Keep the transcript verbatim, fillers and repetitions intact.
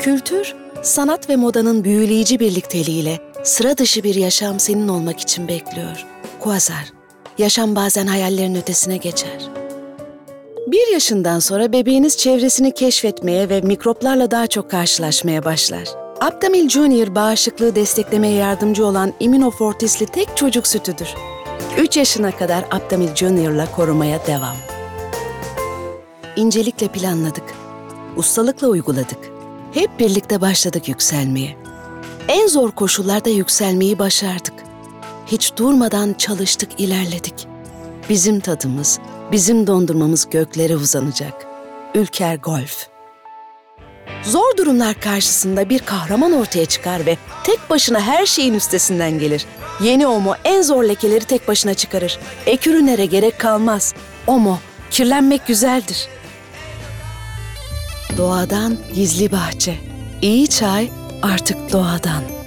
Kültür, sanat ve modanın büyüleyici birlikteliğiyle sıra dışı bir yaşam senin olmak için bekliyor. Quasar, yaşam bazen hayallerin ötesine geçer. Bir yaşından sonra bebeğiniz çevresini keşfetmeye ve mikroplarla daha çok karşılaşmaya başlar. Aptamil Junior bağışıklığı desteklemeye yardımcı olan Immunofortis'li tek çocuk sütüdür. üç yaşına kadar Aptamil Junior'la korumaya devam. İncelikle planladık, ustalıkla uyguladık. Hep birlikte başladık yükselmeye. En zor koşullarda yükselmeyi başardık. Hiç durmadan çalıştık, ilerledik. Bizim tadımız, bizim dondurmamız göklere uzanacak. Ülker Golf. Zor durumlar karşısında bir kahraman ortaya çıkar ve tek başına her şeyin üstesinden gelir. Yeni Omo en zor lekeleri tek başına çıkarır. Ek ürünlere gerek kalmaz. Omo, kirlenmek güzeldir. Doğadan gizli bahçe. İyi çay artık doğadan.